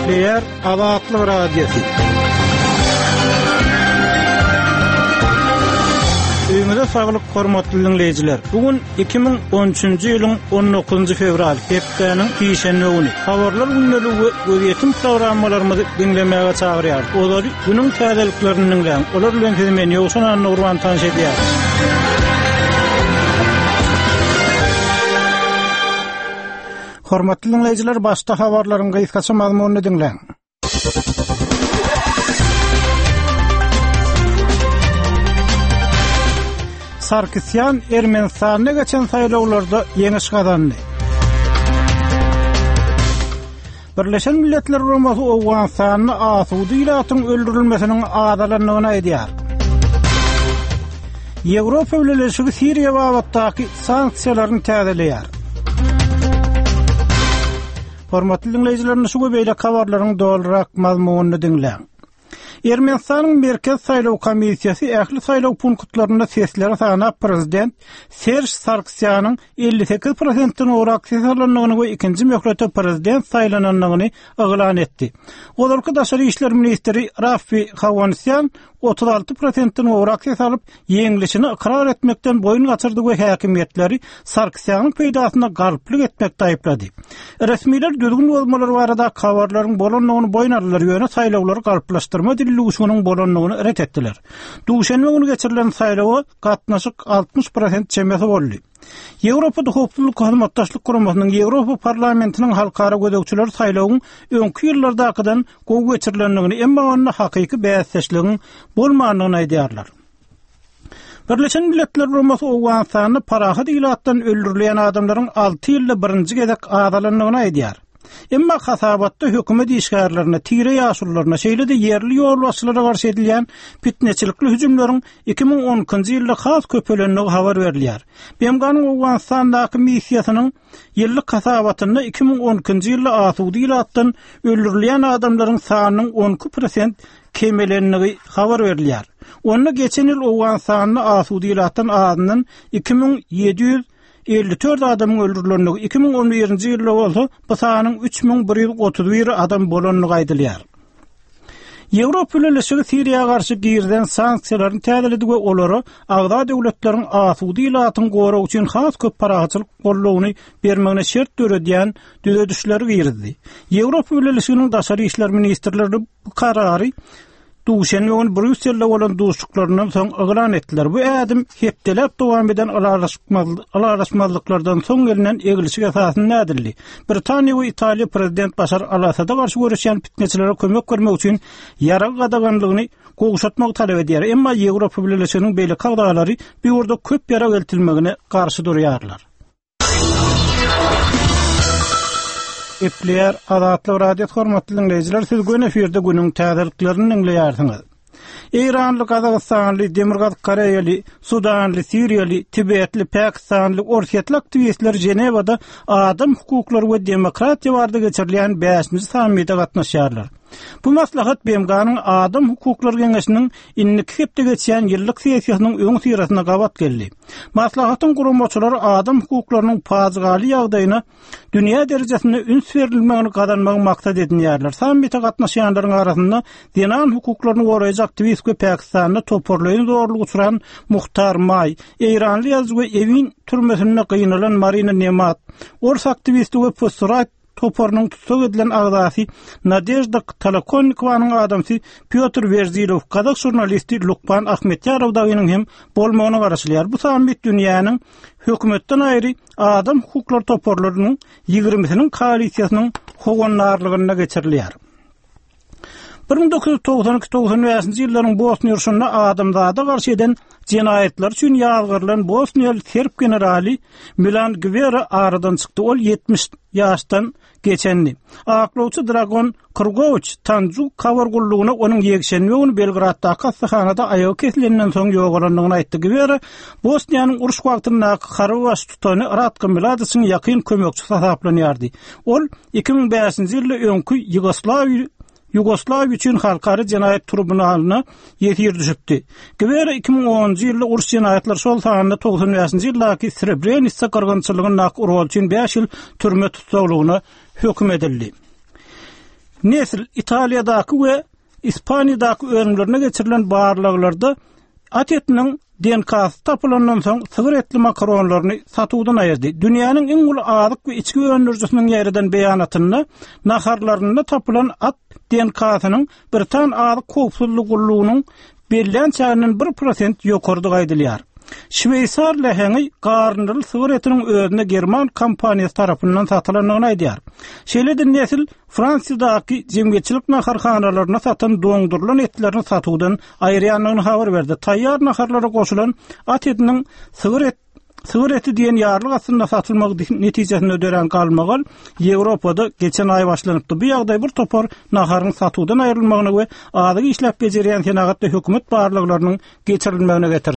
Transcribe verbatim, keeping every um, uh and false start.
Epleyer Azatlyk Radiosu. Öýmede saglyk hormatly dinleýijiler. Bugun iki bin on üçünji ýylyň on dokuzunjy fevral, hepdeniň Pişenme güni. Habarlar gündäligi gözetim programmalarymyzy dinlemäge çagyrýar. Olary günüň täzeliklerini dinleýän. Olar bilen men ýoksan Nurwan tanış edýär. Hormatly dinleýijiler, başda habarlaryň gysgaça mazmunyny dinleň. Sarkisyan Ermenistanyna geçen saýlawlarda ýeňiş gazandy. Birleşen Milletler Guramasy Owganstanyny asudy ýatyň öldürilmesiniň adalanlygyny aýdýar. Ýewropa ýöneşigi Siriýa babatdaky sanksiýalaryny täzeleýär. Hormatly dinleýijiler, şu beýle habarlaryň dolrak mazmunyny dinleň. Ermenistanyň Merkez Saýlaw Komissiýasy ähli saýlaw punktlarynda sesleri sanap prezident Serj Sarkisýanyň elli sekiz prosentden orak ses alanlygyny we ikinji möhürete prezident saýlananlygyny eýlan etdi. Olarky daşary işler ministri Rafi Hawanisyan otuz alty prosentden orak ses alyp ýeňilişini ikrar etmekden boyun gaçyrdy we häkimetleri Sarkisýanyň peýdasyna garplyk etmekde aýplady. Resmiler düzgün bolmalar barada habarlaryň bolanlygyny boyun aldylar ýöne saýlawlary garplaşdyrma dillugynyň bolanlygyny ret etdiler. Duşanbe güni geçirilen saýlawa gatnaşyk altmış prosent çemesi boldy. Ýewropa Hukuk Hyzmatdaşlyk Guramasynyň Ýewropa Parlamentiniň halkara gözegçiler saýlawyň öňkü ýyllardakydan gowy geçirilenligini, emma onda hakyky bäsleşligiň bolmanyny aýdýarlar. Birleşen Milletler Guramasy Owganstanyny parahat ýylatdan öldürilen adamlaryň alty ýylda birinji gezek adalanlygyny aýdýar. Emma hasabatda hökümet işgärlerine, tire ýaşurlaryna, şeýle-de ýerli ýolbaşçylara garşy edilýän fitneçilikli hüjümlaryň iki bin on ikinji ýylda has köpelenligi habar berilýär. B M G'nyň Owganstandaky missiýasynyň ýyllyk hasabatyna iki bin on ikinji ýylda asudy ýylatdan öldürilen adamlaryň sanynyň on iki prosent kemelenligi habar berilýär. Onda geçen ýyl Owganstanyny asudy ýylatdan adynyň iki bin yedi ýüz elli dört adamın öldürülenligi iki bin on birinji ýylda bolsa, bu sanyň üç bin bir ýüz otuz bir adam bolanlygy aýdylýar. Ýewropa ýöneşigi Siriýa garşy girden sanksiýalaryny täzeledi we olary agda döwletleriň asudy ýylatyny goraw üçin has köp paraçylyk gollawyny bermegine şert töredýän düzedişleri girdi. Ýewropa ýöneşiginiň daşary işler ministrleri bu karary Duşanbe güni Brüsselde bolan dostluklaryndan soň eýlan etdiler. Bu ädim hepdelep dowam eden alaşmazlyklardan soň gelinen egilişi esasyny nädirli. Britaniýa we Italiýa prezident Başar al-Asada garşy görüşýän fitneçilere kömek bermek üçin ýara gadaganlygyny gowşatmak talap edýär. Emma Ýewropa Birleşiginiň beýle kagdalary bir orda köp ýara geltilmegine garşy durýarlar. Epleyer Azatlyk Radio hormatly dinleýijiler, siz gün eferde günüň täzeliklerini dinleýärsiňiz. İranly, Kazakistanly, Demirgaz Koreýaly, Sudanly, Siriýaly, Tibetli, Pakistanly, Orsiýetli aktivistler Jenewada adam hukuklary we demokratiýa barada geçirilýän beşinji sammitde gatnaşýarlar. Bu maslahat B M G'nyň Adam Hukuklary Geňeşiniň innik hepde geçýän ýyllyk sessiýasynyň öň syrasyna gabat geldi. Maslahatyň guramaçylary adam hukuklarynyň pazygaly ýagdaýyna dünýä derejesinde üns berilmegini gazanmak maksat edinýärler. Sammitde gatnaşýanlaryň arasynda dinan hukuklaryny goraýjy aktivist we Pakistanly toporlaýan zorluk uçuran Muhtar May, Eýranly ýazgy we evin türmesinde gynalan Marina Nemat, Ors aktivisti we Postrat topornyň tutsak edilen agdasy Nadezhda Talakonikowanyň adamsy Pyotr Verzilov, kazak jurnalisti Lukman Ahmetýarow dagynyň hem bolmagyna garaşylýar. Bu sammit dünýäniň hökümetden aýry adam hukuklary toporlarynyň ýigrimesiniň koalisiýasynyň howanlarlygyna geçirilýär. bir bin dokuz yüz togsan iki togsan beşinji ýyllaryň Bosniýa ýurşunda adamzada garşy eden jinayetler üçin ýazgyrylan Bosniýaly Serb generali Milan Gvera aradan çykdy. Ol yetmiş ýaşdan geçendi. Aklawçy Dragon Krgovic Tanju kawargullygyna onuň ýekşenme güni Belgradda hastahanada aýagy kesilenden soň ýogalanlygyny aýtdy. Gvera Bosniýanyň uruş wagtynda Karavaş tutany Ratko Mladiçiň ýakyn kömekçisi hesaplanýardy. Ol iki bin beşinji ýylda öňkü Ýugoslawiýa Yugoslav üçün halkary cinayet tribunalyna ýetir düşüpdi. Gvera iki bin onuncu ýylda uruş cinayetler şol sanyna togsan beşinji ýyldaky Srebrenica gyrgynçylygyna urul üçin beş ýyl türme tutuklugyna hökm edildi. Nesil İtalya'daki we İspanya'daki öňlerine geçirilen barlaglarda at etiniň D N K-sy tapylandan soň sygyr etli makaronlaryny satuwdan aýyrdy. Dünýäniň iň uly azyk we içki öndürjüsiniň ýeriden beýanatyny naharlarynda tapylan at D N K-synyň bir tan azyk kopsuzlygynyň belli çäginiň bir prosent ýokardy gaýdylýar. Şweýsar leheňi garnyl sygyr etiniň özüne German kompaniýasy tarapyndan satylandygyny aýdýar. Şeýle-de Nesil Fransiyadaky jemgyýetçilik naharhanalaryna satan doňdurulan etlerini satywdan aýyrýanlygyny habar berdi. Taýýar naharlara goşulan at etiniň sygyr et Sygyr eti diýen ýarlyk aslynda satylmak netijesinde öderen galmagal Ýewropada geçen ay başlanypdy. Bu ýagdaý bir topar naharyň satywdan aýrylmagyna we azyk işläp geçirýän senagatda hökümet barlyklarynyň geçirilmegine getirdi.